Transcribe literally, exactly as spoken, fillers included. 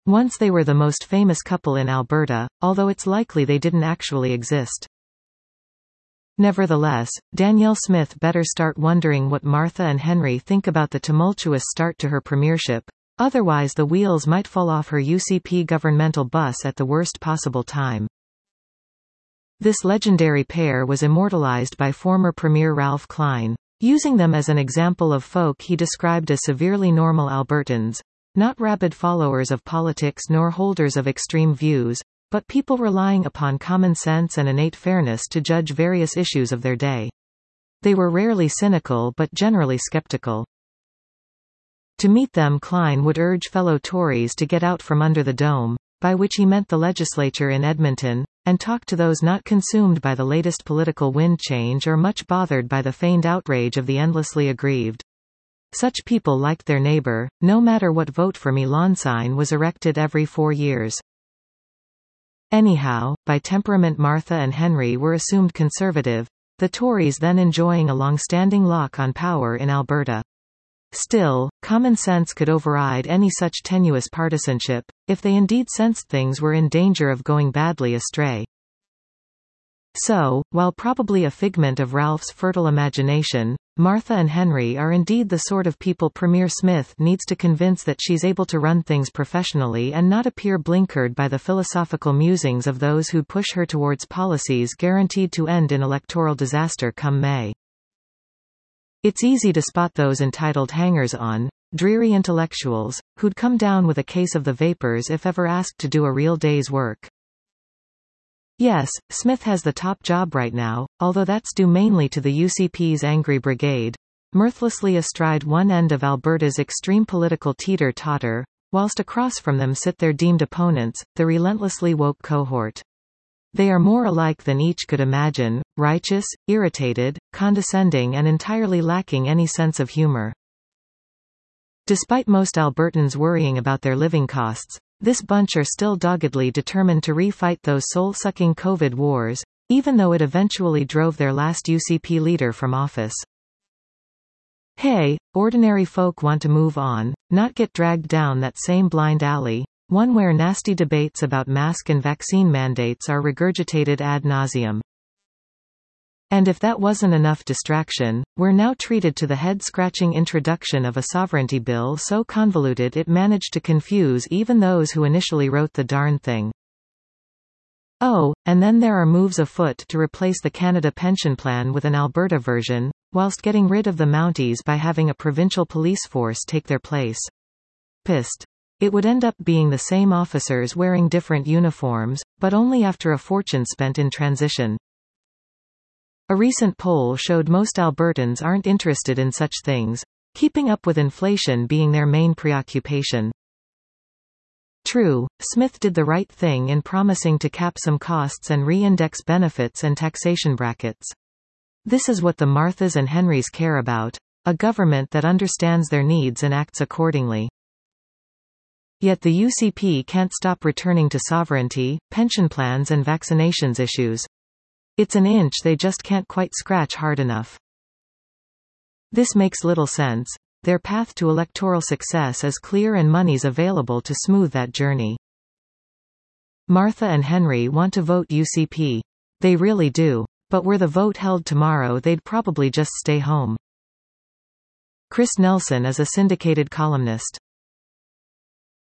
Once they were the most famous couple in Alberta, although it's likely they didn't actually exist. Nevertheless, Danielle Smith better start wondering what Martha and Henry think about the tumultuous start to her premiership. Otherwise the wheels might fall off her U C P governmental bus at the worst possible time. This legendary pair was immortalized by former Premier Ralph Klein. Using them as an example of folk he described as severely normal Albertans, not rabid followers of politics nor holders of extreme views, but people relying upon common sense and innate fairness to judge various issues of their day. They were rarely cynical but generally skeptical. To meet them, Klein would urge fellow Tories to get out from under the dome, by which he meant the legislature in Edmonton, and talk to those not consumed by the latest political wind change or much bothered by the feigned outrage of the endlessly aggrieved. Such people liked their neighbor. No matter what Vote for Me lawn sign was erected every four years. Anyhow, by temperament Martha and Henry were assumed conservative, the Tories then enjoying a long-standing lock on power in Alberta. Still, common sense could override any such tenuous partisanship, if they indeed sensed things were in danger of going badly astray. So, while probably a figment of Ralph's fertile imagination, Martha and Henry are indeed the sort of people Premier Smith needs to convince that she's able to run things professionally and not appear blinkered by the philosophical musings of those who'd push her towards policies guaranteed to end in electoral disaster come May. It's easy to spot those entitled hangers-on, dreary intellectuals, who'd come down with a case of the vapors if ever asked to do a real day's work. Yes, Smith has the top job right now, although that's due mainly to the U C P's angry brigade, mirthlessly astride one end of Alberta's extreme political teeter-totter, whilst across from them sit their deemed opponents, the relentlessly woke cohort. They are more alike than each could imagine, righteous, irritated, condescending and entirely lacking any sense of humor. Despite most Albertans worrying about their living costs, this bunch are still doggedly determined to re-fight those soul-sucking COVID wars, even though it eventually drove their last U C P leader from office. Hey, ordinary folk want to move on, not get dragged down that same blind alley, one where nasty debates about mask and vaccine mandates are regurgitated ad nauseum. And if that wasn't enough distraction, we're now treated to the head-scratching introduction of a sovereignty bill so convoluted it managed to confuse even those who initially wrote the darn thing. Oh, and then there are moves afoot to replace the Canada Pension Plan with an Alberta version, whilst getting rid of the Mounties by having a provincial police force take their place. Pissed. It would end up being the same officers wearing different uniforms, but only after a fortune spent in transition. A recent poll showed most Albertans aren't interested in such things, keeping up with inflation being their main preoccupation. True, Smith did the right thing in promising to cap some costs and re-index benefits and taxation brackets. This is what the Marthas and Henrys care about, a government that understands their needs and acts accordingly. Yet the U C P can't stop returning to sovereignty, pension plans and vaccinations issues. It's an inch they just can't quite scratch hard enough. This makes little sense. Their path to electoral success is clear and money's available to smooth that journey. Martha and Henry want to vote U C P. They really do. But were the vote held tomorrow they'd probably just stay home. Chris Nelson is a syndicated columnist.